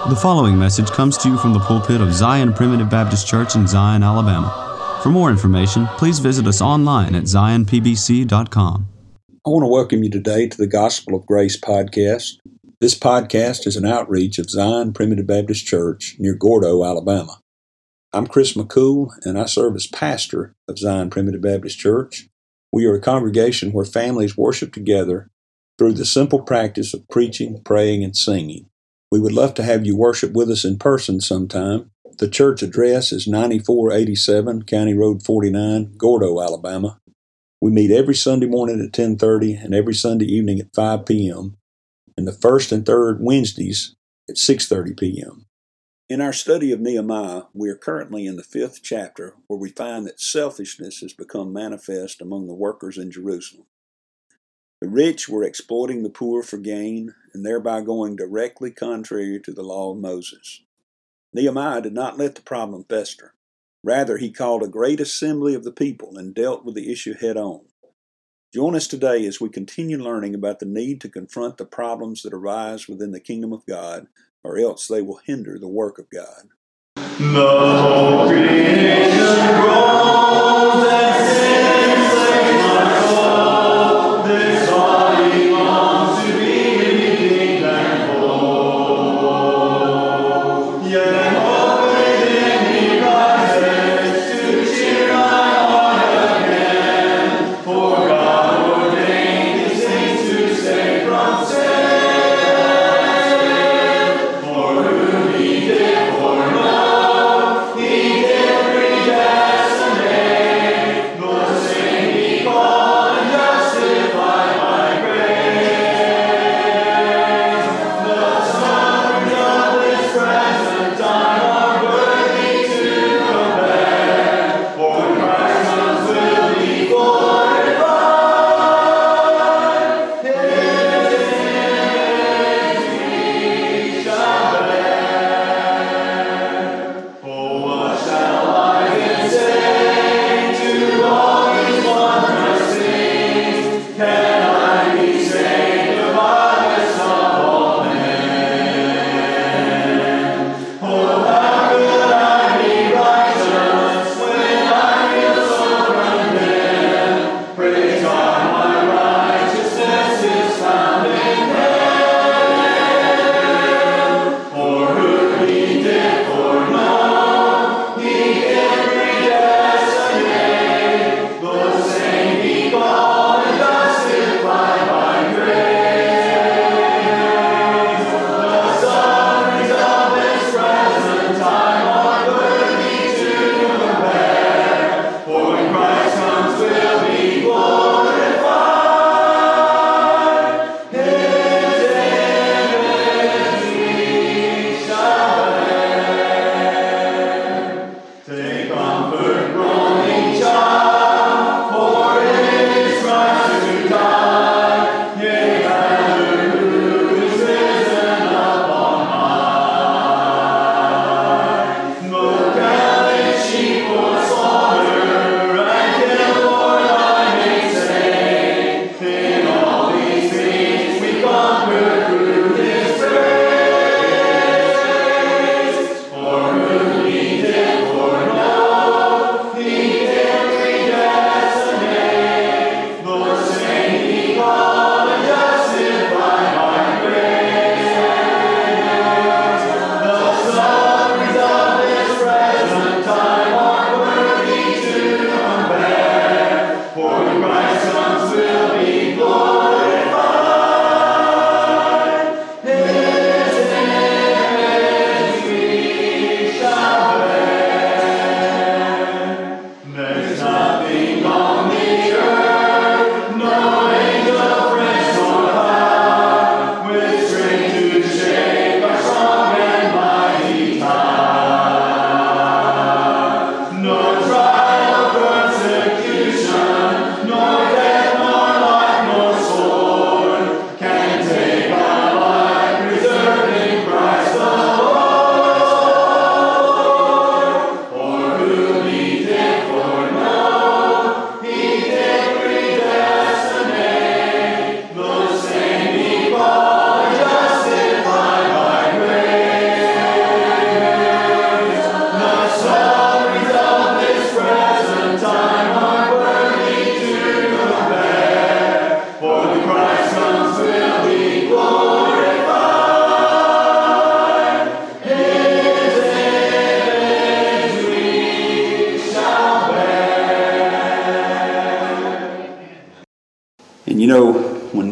The following message comes to you from the pulpit of Zion Primitive Baptist Church in Zion, Alabama. For more information, please visit us online at zionpbc.com. I want to welcome you today to the Gospel of Grace podcast. This podcast is an outreach of Zion Primitive Baptist Church near Gordo, Alabama. I'm Chris McCool, and I serve as pastor of Zion Primitive Baptist Church. We are a congregation where families worship together through the simple practice of preaching, praying, and singing. We would love to have you worship with us in person sometime. The church address is 9487 County Road 49, Gordo, Alabama. We meet every Sunday morning at 10:30 and every Sunday evening at 5 p.m. and the first and third Wednesdays at 6:30 p.m. In our study of Nehemiah, we are currently in the 5th chapter, where we find that selfishness has become manifest among the workers in Jerusalem. The rich were exploiting the poor for gain, and thereby going directly contrary to the law of Moses. Nehemiah did not let the problem fester. Rather, he called a great assembly of the people and dealt with the issue head on. Join us today as we continue learning about the need to confront the problems that arise within the kingdom of God, or else they will hinder the work of God. The whole creation groans and sings like my soul. This body longs to be redeemed and whole. Yet hope within me rises to cheer my heart again. For God ordained these things to save from sin. For whom He did foreknow, He did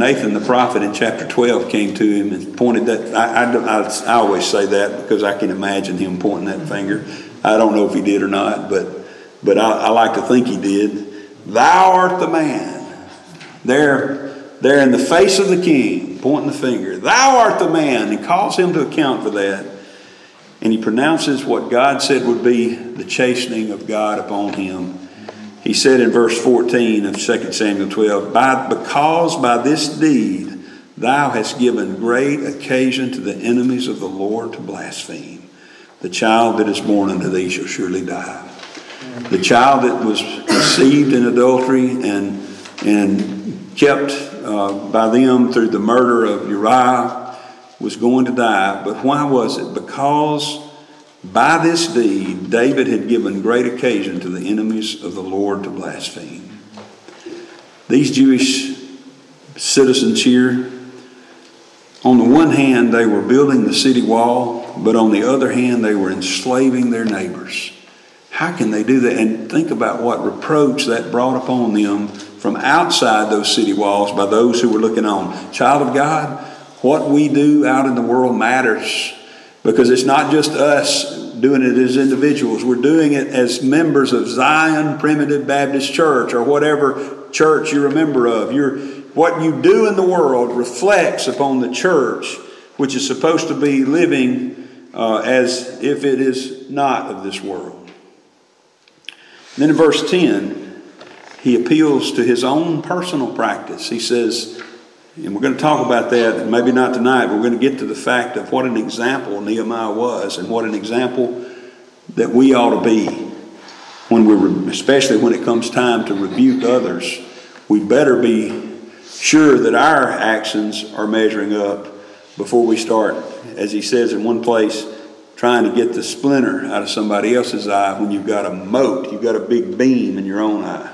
Nathan the prophet in chapter 12 came to him and pointed that. I always say that because I can imagine him pointing that finger. I don't know if he did or not, but I like to think he did. Thou art the man. There in the face of the king, pointing the finger. Thou art the man. He calls him to account for that. And he pronounces what God said would be the chastening of God upon him. He said in verse 14 of 2 Samuel 12, because by this deed thou hast given great occasion to the enemies of the Lord to blaspheme. The child that is born unto thee shall surely die. The child that was conceived in adultery and kept by them through the murder of Uriah was going to die. But why was it? Because by this deed David had given great occasion to the enemies of the Lord to blaspheme. These Jewish citizens here, on the one hand they were building the city wall, but on the other hand they were enslaving their neighbors. How can they do that? And think about what reproach that brought upon them from outside those city walls by those who were looking on. Child of God, what we do out in the world matters, because it's not just us doing it as individuals. We're doing it as members of Zion Primitive Baptist Church, or whatever church you're a member of. What you do in the world reflects upon the church, which is supposed to be living as if it is not of this world. Then in verse 10, he appeals to his own personal practice. He says, and we're going to talk about that, maybe not tonight, but we're going to get to the fact of what an example Nehemiah was and what an example that we ought to be especially when it comes time to rebuke others. We better be sure that our actions are measuring up before we start, as he says in one place, trying to get the splinter out of somebody else's eye when you've got a mote, you've got a big beam in your own eye.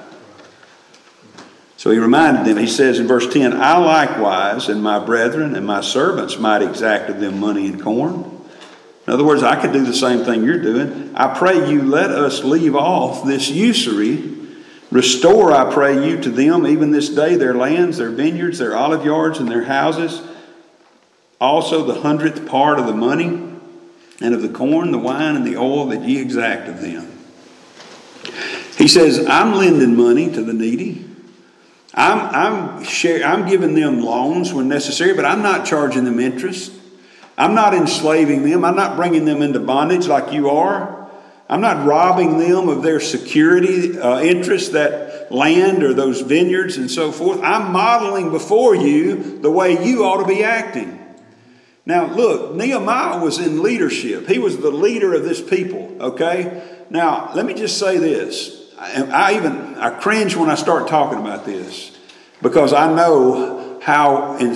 So he reminded them, he says in verse 10, I likewise and my brethren and my servants might exact of them money and corn. In other words, I could do the same thing you're doing. I pray you, let us leave off this usury. Restore, I pray you, to them even this day their lands, their vineyards, their olive yards, and their houses. Also the 100th part of the money and of the corn, the wine, and the oil that ye exact of them. He says, I'm lending money to the needy. I'm giving them loans when necessary, but I'm not charging them interest. I'm not enslaving them. I'm not bringing them into bondage like you are. I'm not robbing them of their security interest, that land or those vineyards and so forth. I'm modeling before you the way you ought to be acting. Now, look, Nehemiah was in leadership. He was the leader of this people, okay? Now, let me just say this. I cringe when I start talking about this, because I know how in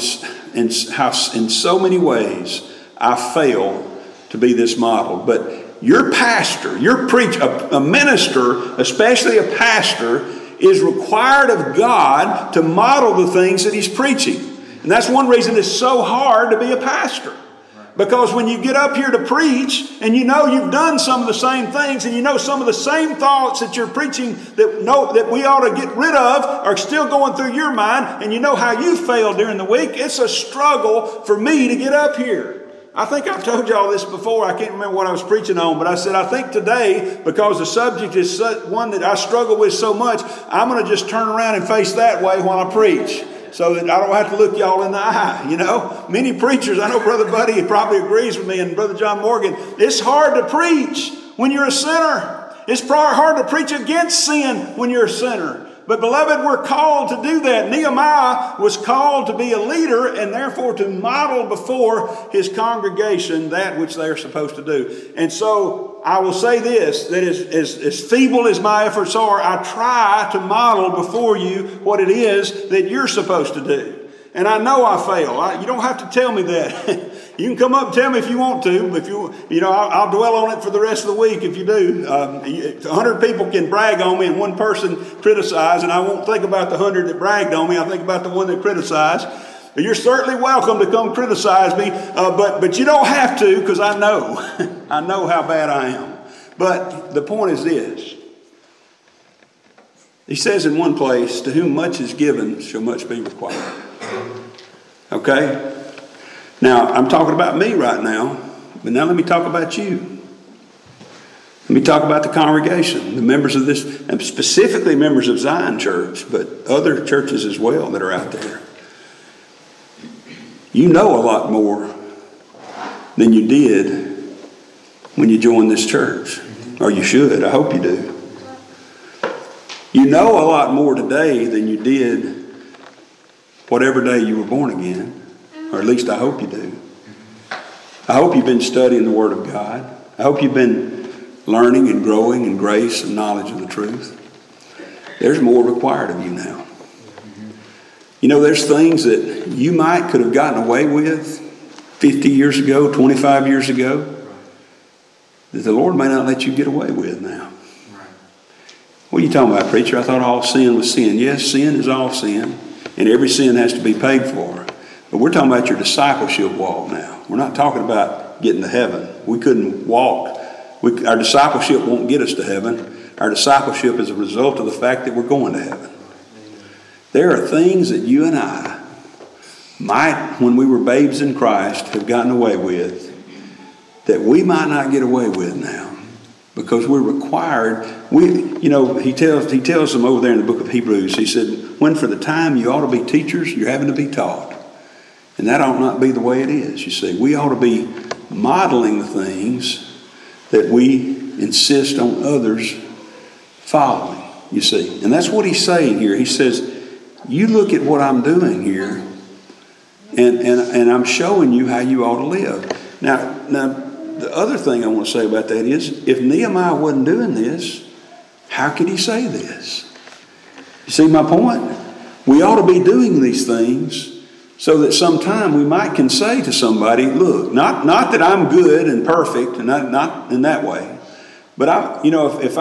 so many ways I fail to be this model. But your pastor, your preacher, a minister, especially a pastor, is required of God to model the things that he's preaching. And that's one reason it's so hard to be a pastor. Because when you get up here to preach and you know you've done some of the same things and you know some of the same thoughts that you're preaching that we ought to get rid of are still going through your mind, and you know how you failed during the week, it's a struggle for me to get up here. I think I've told you all this before. I can't remember what I was preaching on, but I said, I think today, because the subject is one that I struggle with so much, I'm going to just turn around and face that way while I preach, so that I don't have to look y'all in the eye, you know. Many preachers, I know Brother Buddy probably agrees with me, and Brother John Morgan, it's hard to preach when you're a sinner. It's probably hard to preach against sin when you're a sinner. But beloved, we're called to do that. Nehemiah was called to be a leader and therefore to model before his congregation that which they are supposed to do. And so I will say this, that as feeble as my efforts are, I try to model before you what it is that you're supposed to do. And I know I fail. You don't have to tell me that. You can come up and tell me if you want to. If I'll dwell on it for the rest of the week if you do. 100 people can brag on me and one person criticize, and I won't think about the 100 that bragged on me. I think about the one that criticized. But you're certainly welcome to come criticize me, but you don't have to, because I know. I know how bad I am. But the point is this. He says in one place, to whom much is given shall much be required. Okay? Now, I'm talking about me right now, but now let me talk about you. Let me talk about the congregation, the members of this, and specifically members of Zion Church, but other churches as well that are out there. You know a lot more than you did when you joined this church. Or you should. I hope you do. You know a lot more today than you did whatever day you were born again. Or at least I hope you do. I hope you've been studying the Word of God. I hope you've been learning and growing in grace and knowledge of the truth. There's more required of you now. You know, there's things that you could have gotten away with 50 years ago, 25 years ago, that the Lord may not let you get away with now. What are you talking about, preacher? I thought all sin was sin. Yes, sin is all sin, and every sin has to be paid for. But we're talking about your discipleship walk now. We're not talking about getting to heaven. We couldn't walk. Our discipleship won't get us to heaven. Our discipleship is a result of the fact that we're going to heaven. There are things that you and I might, when we were babes in Christ, have gotten away with that we might not get away with now, because we're required. He tells them over there in the book of Hebrews. He said, "When for the time you ought to be teachers, you're having to be taught," and that ought not be the way it is. You see, we ought to be modeling the things that we insist on others following. You see, and that's what he's saying here. He says, "You look at what I'm doing here, and I'm showing you how you ought to live." Now, the other thing I want to say about that is, if Nehemiah wasn't doing this, how could he say this? You see my point? We ought to be doing these things so that sometime we can say to somebody, "Look, not that I'm good and perfect, and not in that way, but if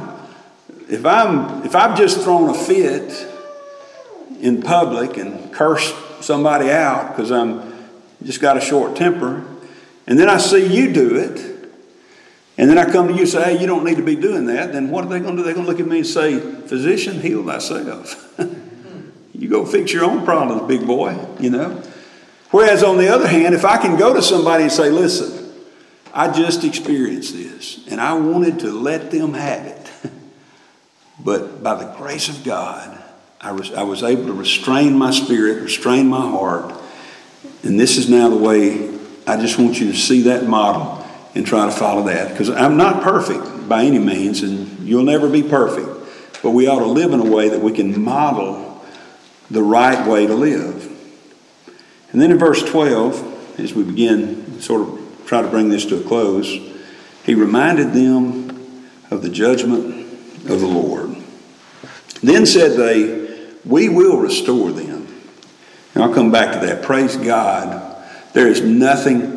I've just thrown a fit in public and cursed somebody out because I'm just got a short temper, and then I see you do it, and then I come to you and say, 'Hey, you don't need to be doing that,' then what are they going to do? They're going to look at me and say, 'Physician, heal thyself.' You go fix your own problems, big boy, Whereas on the other hand, if I can go to somebody and say, 'Listen, I just experienced this, and I wanted to let them have it, but by the grace of God, I was able to restrain my spirit, restrain my heart, and this is now the way. I just want you to see that model and try to follow that. Because I'm not perfect by any means, and you'll never be perfect. But we ought to live in a way that we can model the right way to live. And then in verse 12, as we begin, sort of try to bring this to a close, he reminded them of the judgment of the Lord. Then said they, "We will restore them." And I'll come back to that. Praise God. There's nothing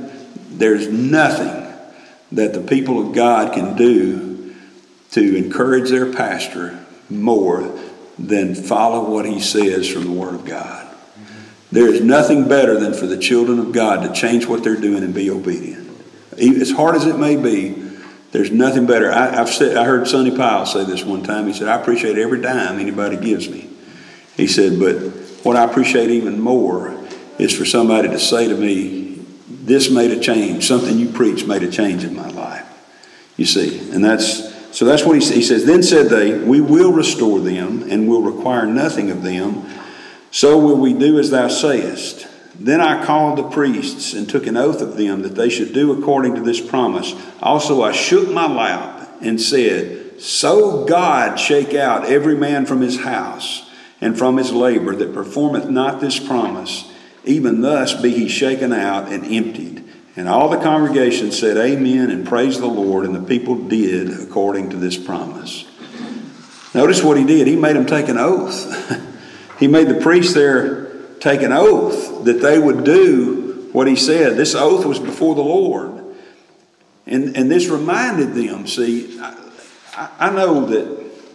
that the people of God can do to encourage their pastor more than follow what he says from the Word of God. There is nothing better than for the children of God to change what they're doing and be obedient. As hard as it may be, there's nothing better. I heard Sonny Powell say this one time. He said, "I appreciate every dime anybody gives me." He said, "But what I appreciate even more is for somebody to say to me, 'This made a change. Something you preached made a change in my life.'" You see, and that's what he says. Then said they, "We will restore them and will require nothing of them. So will we do as thou sayest." Then I called the priests and took an oath of them that they should do according to this promise. Also I shook my lap and said, "So God shake out every man from his house and from his labor that performeth not this promise. Even thus be he shaken out and emptied." And all the congregation said, "Amen," and praised the Lord, and the people did according to this promise. Notice what he did. He made them take an oath. He made the priests there take an oath that they would do what he said. This oath was before the Lord. And this reminded them, see, I know that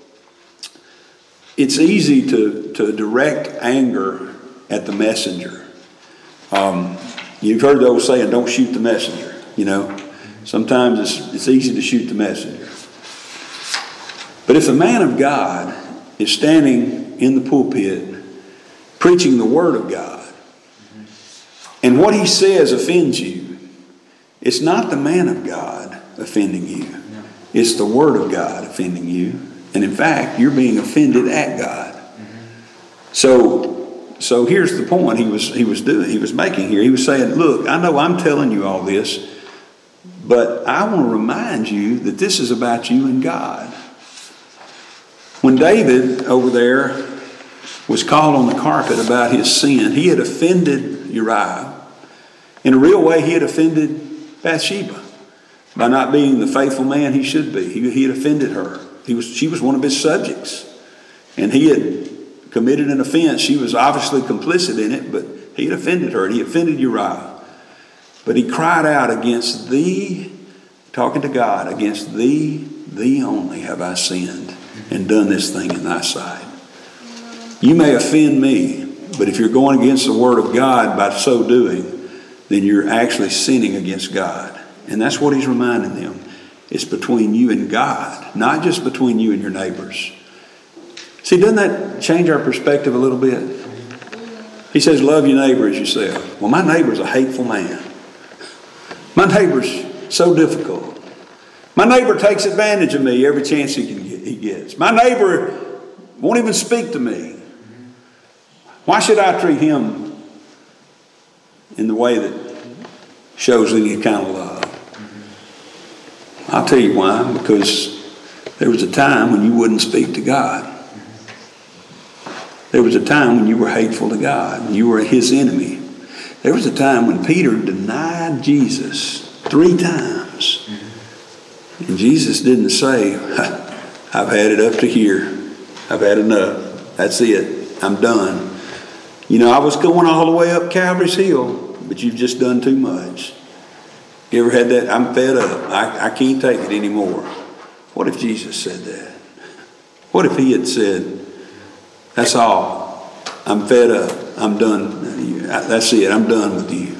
it's easy to direct anger at the messenger. You've heard the old saying, "Don't shoot the messenger." Sometimes it's easy to shoot the messenger. But if the man of God is standing in the pulpit preaching the Word of God, and what he says offends you, it's not the man of God offending you. It's the Word of God offending you. And in fact, you're being offended at God. So here's the point he was making here. He was saying, look, I know I'm telling you all this, but I want to remind you that this is about you and God. When David over there was called on the carpet about his sin, he had offended Uriah. In a real way, he had offended Bathsheba by not being the faithful man he should be. He had offended her. She was one of his subjects. And he had committed an offense. She was obviously complicit in it, but he had offended her. And he offended Uriah. But he cried out against thee, talking to God, against thee only have I sinned and done this thing in thy sight. You may offend me, but if you're going against the Word of God by so doing, then you're actually sinning against God. And that's what he's reminding them. It's between you and God, not just between you and your neighbors. See, doesn't that change our perspective a little bit? He says, love your neighbor as yourself. Well, my neighbor's a hateful man. My neighbor's so difficult. My neighbor takes advantage of me every chance he gets. My neighbor won't even speak to me. Why should I treat him in the way that shows any kind of love? I'll tell you why. Because there was a time when you wouldn't speak to God. There was a time when you were hateful to God. You were his enemy. There was a time when Peter denied Jesus 3 times. And Jesus didn't say, I've had it up to here. I've had enough. That's it. I'm done. You know, I was going all the way up Calvary's Hill, but you've just done too much. You ever had that? I'm fed up. I can't take it anymore. What if Jesus said that? What if he had said, that's all. I'm fed up. I'm done. That's it. I'm done with you.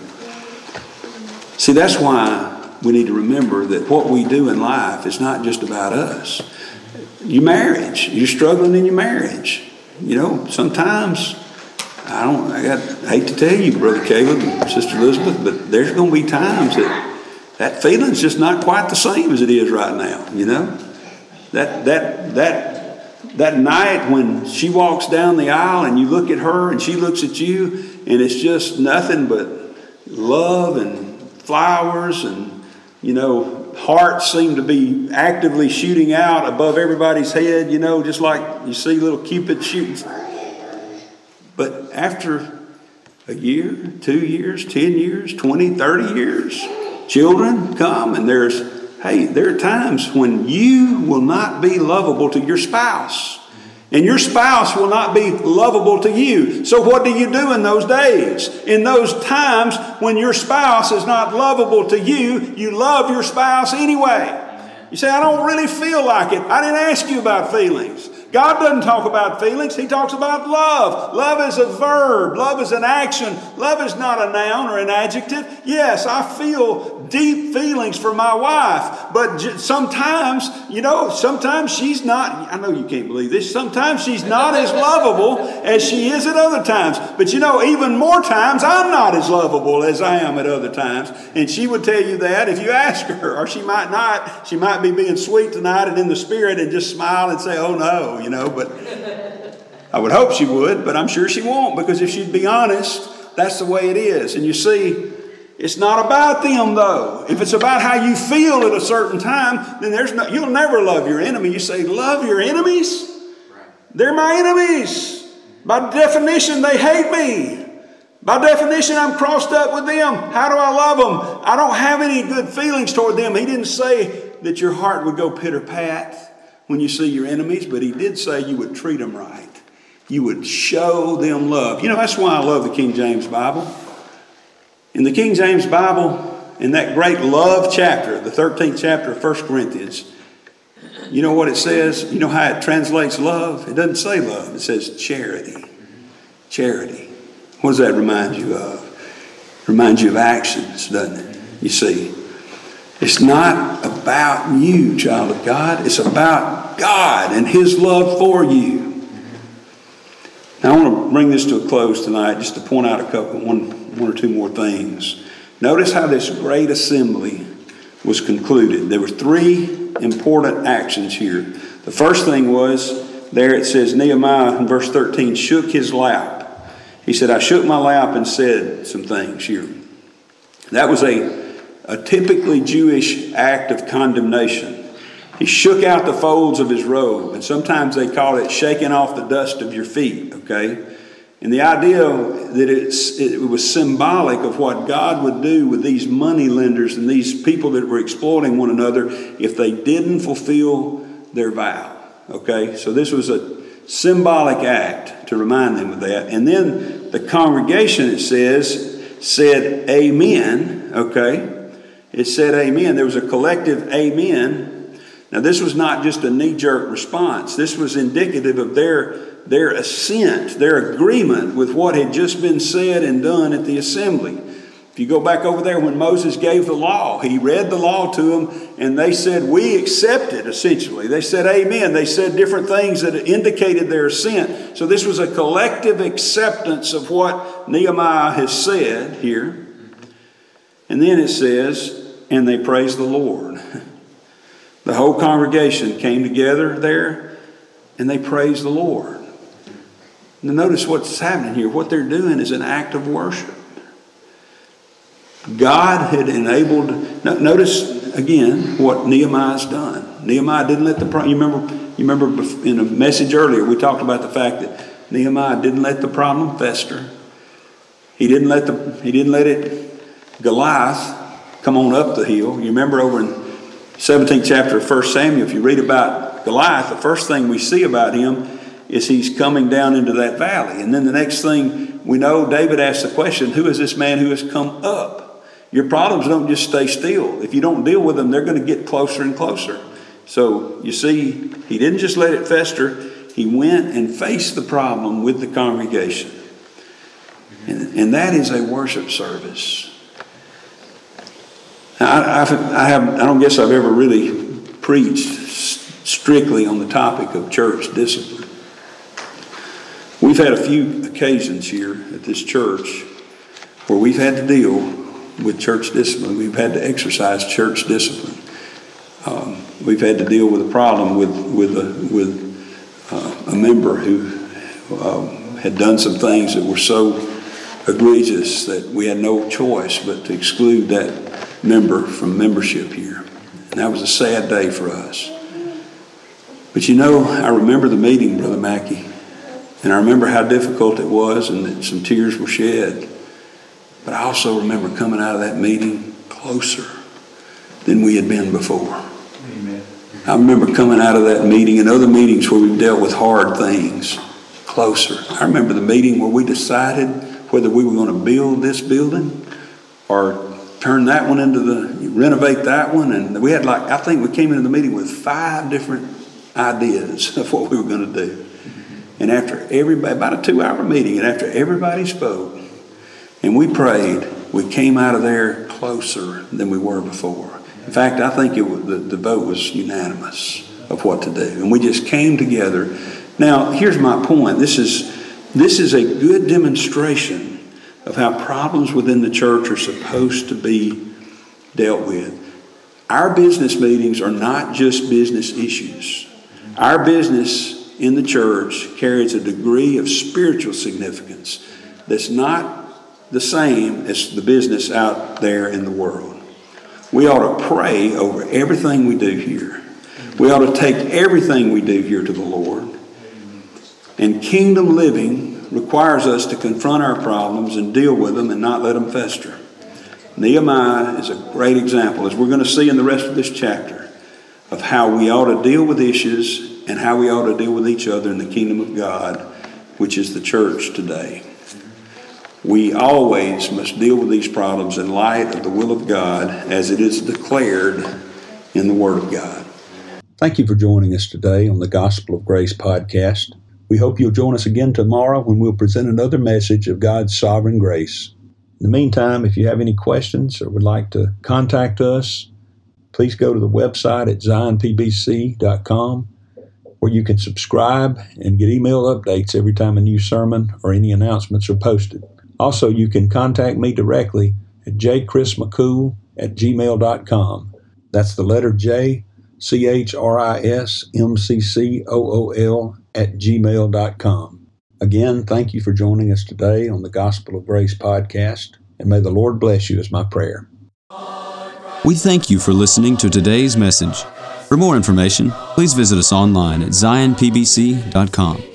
See, that's why we need to remember that what we do in life is not just about us. Your marriage. You're struggling in your marriage. You know, sometimes, I hate to tell you, Brother Caleb and Sister Elizabeth, but there's going to be times that feeling's just not quite the same as it is right now, you know? That night when she walks down the aisle and you look at her and she looks at you and it's just nothing but love and flowers and, you know, hearts seem to be actively shooting out above everybody's head, you know, just like you see little Cupid shooting. But after a year, 2 years, 10 years, 20, 30 years, children come and there are times when you will not be lovable to your spouse. And your spouse will not be lovable to you. So what do you do in those days? In those times when your spouse is not lovable to you, you love your spouse anyway. You say, I don't really feel like it. I didn't ask you about feelings. God doesn't talk about feelings. He talks about love. Love is a verb. Love is an action. Love is not a noun or an adjective. Yes, I feel deep feelings for my wife. But sometimes, sometimes she's not, I know you can't believe this, sometimes she's not as lovable as she is at other times. But even more times, I'm not as lovable as I am at other times. And she would tell you that if you ask her, or she might not. She might be being sweet tonight and in the spirit and just smile and say, oh no. But I would hope she would, but I'm sure she won't, because if she'd be honest, that's the way it is. And you see, it's not about them though. If it's about how you feel at a certain time, then you'll never love your enemy. You say, love your enemies? They're my enemies. By definition, they hate me. By definition, I'm crossed up with them. How do I love them? I don't have any good feelings toward them. He didn't say that your heart would go pitter-pat when you see your enemies, but he did say you would treat them right. You would show them love. That's why I love the King James Bible. In the King James Bible, in that great love chapter, the 13th chapter of 1 Corinthians, you know what it says? You know how it translates love? It doesn't say love. It says charity. Charity. What does that remind you of? It reminds you of actions, doesn't it? You see. It's not about you, child of God. It's about God and His love for you. Now I want to bring this to a close tonight, just to point out one one or two more things. Notice how this great assembly was concluded. There were three important actions here. The first thing was, there it says, Nehemiah in verse 13 shook his lap. He said, I shook my lap and said some things here. That was a typically Jewish act of condemnation. He shook out the folds of his robe, and sometimes they call it shaking off the dust of your feet, okay? And the idea that it was symbolic of what God would do with these money lenders and these people that were exploiting one another if they didn't fulfill their vow, okay? So this was a symbolic act to remind them of that. And then the congregation, it says, said amen, okay? It said amen. There was a collective amen. Now this was not just a knee-jerk response. This was indicative of their assent, their agreement with what had just been said and done at the assembly. If you go back over there when Moses gave the law, he read the law to them and they said, we accept it, essentially. They said amen. They said different things that indicated their assent. So this was a collective acceptance of what Nehemiah has said here. And then it says, and they praised the Lord. The whole congregation came together there and they praised the Lord. Now notice what's happening here. What they're doing is an act of worship. God had enabled. Notice again what Nehemiah's done. Nehemiah didn't let the. You remember in a message earlier we talked about the fact that Nehemiah didn't let the problem fester. He didn't let it Goliath come on up the hill. You remember over in 17th chapter of 1 Samuel, if you read about Goliath, the first thing we see about him is he's coming down into that valley. And then the next thing we know, David asked the question, who is this man who has come up? Your problems don't just stay still. If you don't deal with them, they're going to get closer and closer. So you see, he didn't just let it fester. He went and faced the problem with the congregation. And that is a worship service. I don't guess I've ever really preached strictly on the topic of church discipline. We've had a few occasions here at this church where we've had to deal with church discipline. We've had to exercise church discipline. We've had to deal with a problem with a member who had done some things that were so egregious that we had no choice but to exclude that member from membership here. And that was a sad day for us. But you know, I remember the meeting, Brother Mackey, and I remember how difficult it was and that some tears were shed. But I also remember coming out of that meeting closer than we had been before. Amen. I remember coming out of that meeting and other meetings where we've dealt with hard things closer. I remember the meeting where we decided whether we were going to build this building or turn that one renovate that one. And we had I think we came into the meeting with 5 different ideas of what we were going to do. And after about a 2-hour meeting, and after everybody spoke, and we prayed, we came out of there closer than we were before. In fact, I think the vote was unanimous of what to do. And we just came together. Now, here's my point. This is a good demonstration of how problems within the church are supposed to be dealt with. Our business meetings are not just business issues. Our business in the church carries a degree of spiritual significance that's not the same as the business out there in the world. We ought to pray over everything we do here. We ought to take everything we do here to the Lord. And kingdom living requires us to confront our problems and deal with them and not let them fester. Nehemiah is a great example, as we're going to see in the rest of this chapter, of how we ought to deal with issues and how we ought to deal with each other in the kingdom of God, which is the church today. We always must deal with these problems in light of the will of God as it is declared in the Word of God. Thank you for joining us today on the Gospel of Grace podcast. We hope you'll join us again tomorrow when we'll present another message of God's sovereign grace. In the meantime, if you have any questions or would like to contact us, please go to the website at zionpbc.com, where you can subscribe and get email updates every time a new sermon or any announcements are posted. Also, you can contact me directly at jchrismccool@gmail.com. That's the letter J, CHRISMCCOOL@gmail.com. Again, thank you for joining us today on the Gospel of Grace podcast, and may the Lord bless you is my prayer. We thank you for listening to today's message. For more information, please visit us online at zionpbc.com.